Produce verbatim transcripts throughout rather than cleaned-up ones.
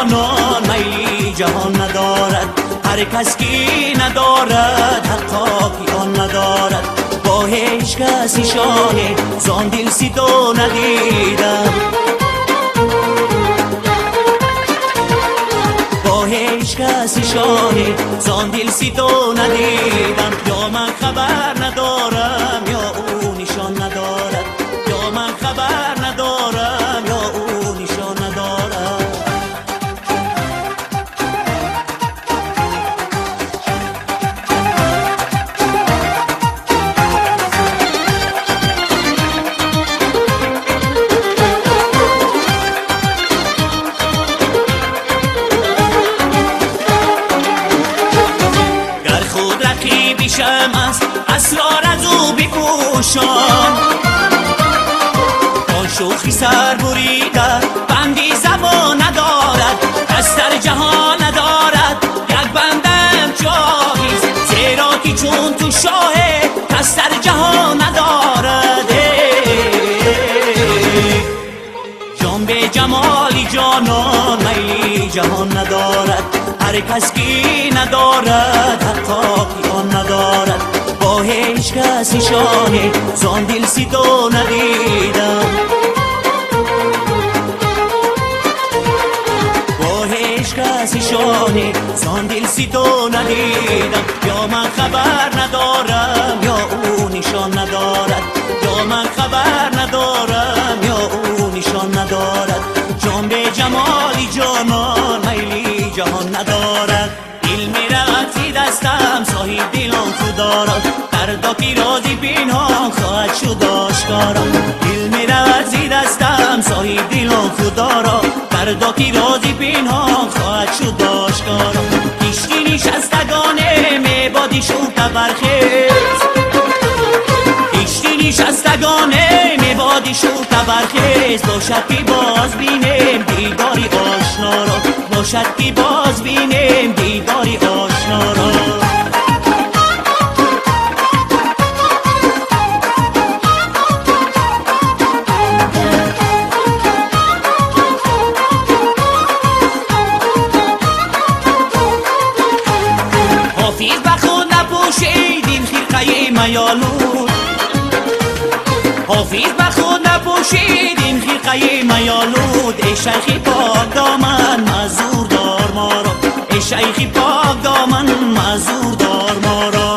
جانان میلی جهان ندارد، هر کس کی ندارد حقاقی آن ندارد. با هیچ کسی شانه زان دل سی تو ندیدم، با هیچ کسی شانه زان دل سی تو ندیدم. یا من خبر ندارم یا او نشان ندارد، یا من خبر ندارم یا او نشان ندارد. گر خود رقیبی شم است اسرار از او بپوشان، آن شوخی سر بریده بندی زبان ندارد، کس در جهان ندارد یک بندم جاویز، زیرا که چون تو شاه کس در جهان ندارد. جان به جمالی جانان میلی جهان ندارد، هر کس کی ندارد حقاقی آن ندارد. با هیچ کسی شانه زان دل سی تو ندیدم، با هیچ کسی شانه زان دل سی تو ندیدم. یا من خبر ندارم یا او نشان ندارد، یا من خبر ندارم یا او نشان ندارد. جان به جمالی جانان میلی جهان ندارد، دل میرود زی دستم صاحب دلان تو دارد، فردا کی رازی پنهان خواهد شد آشکارا. دل میرود زی دستم صاحب دلان تو دارد، فردا کی رازی پنهان خواهد شد آشکارا. کشتی نشستگانه میبادی شوق برخیز، کشتی نشستگانه میبادی شوق برخیز. باشد که باز بینیم دیداری آشنا را، باشد که باز بینیم دیداری آشنا را. حافظ به خود نپوشید این خرقه میالود، حافظ به خود نپوشید این خرقه میالود. ای شیخ پاک دامن معذور دار ما را، ای شیخ پاک دامن معذور دار ما را.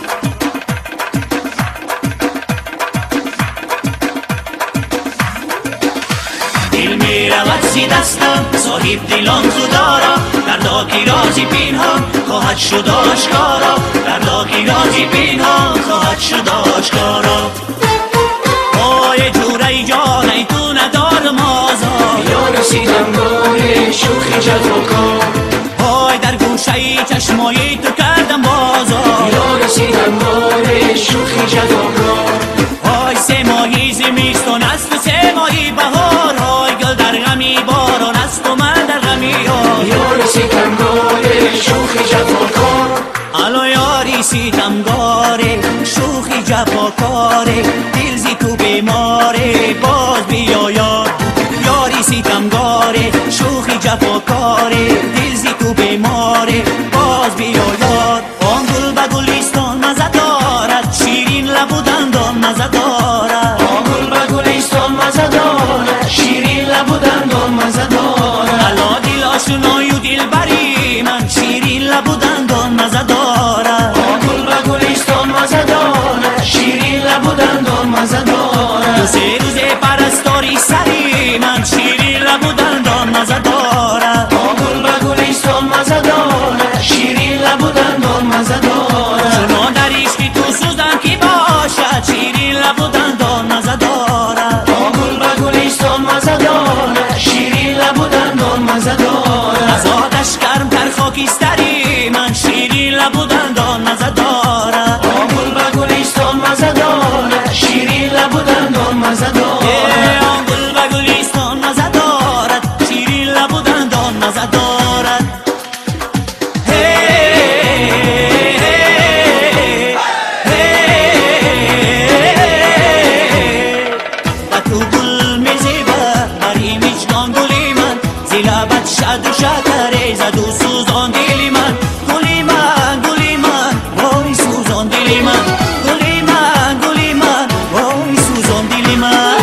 دل می رود زی دستم صاحب دلان خدا را، دردا کی رازی پنهان خواهد شد آشکارا، دردا کی رازی پنهان خواهد شد آشکارا. وای جوره جان ای تو ندار مازا، یا رسیدم گاه شوخی جفاکار، وای در گوشه چشمای تو کردم بازا، یا رسیدم گاه شوخی جفاکار. وای سه ماهی زمستان است و سه ماهی بهار، وای گل در غمی باران است و من در غمی یار. یا رسیدم گاه شوخی جفاکار، الو یاری ستمگاره شوخی جفاکاره، دل زی تو بیماره باز بیا یار. یاری ستمگاره شوخی جفاکاره، دل زی تو بیماره باز بیا یار. آن گل به گلستان مزه دارد، شیرین لب و دندان مزه دارد، آن گل به گلستان مزه دارد، شیرین لب و دندان مزه دارد. الا دل آشنای و دل بری من، شیرین لب و دندان مزه دارد. آن گل به گلستان مزه دارد، شیرین لب و دندان مزه دارد. دو سه روزه پرستاری سری من، شیرین لب و دندان مزه دارد. آن گل به گلستان مزه دارد، شیرین لب و دندان مزه دارد. چنان در عشق تو سوزن کی باشد، شیرین لب و دندان مزه دارد. آن گل به گلستان مزه دارد، شیرین لب و دندان مزه دارد. از آتش گرم تر خاکستری من، شیرین لب و دندان مزه دارد. آن گل به گلستان مزه دارد، شیرین لب و دندان مزه دارد. سوزان دل من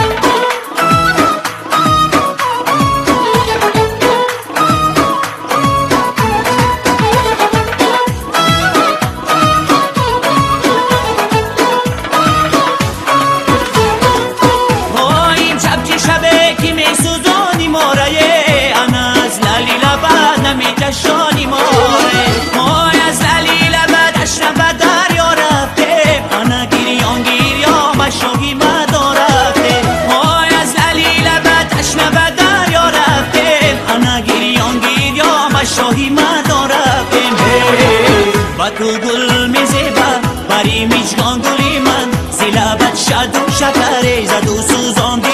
شانی ماره ما از علی لبد اشرف دریا رفته انا گریان گیریا مشاهی مدا رفته ما از علی لبد اشرف دریا رفته انا گریان گیریا مشاهی مدا رفته و تو گل میزیبه بری میچگان گلی من زی لبد شد و شکره زد و سوزان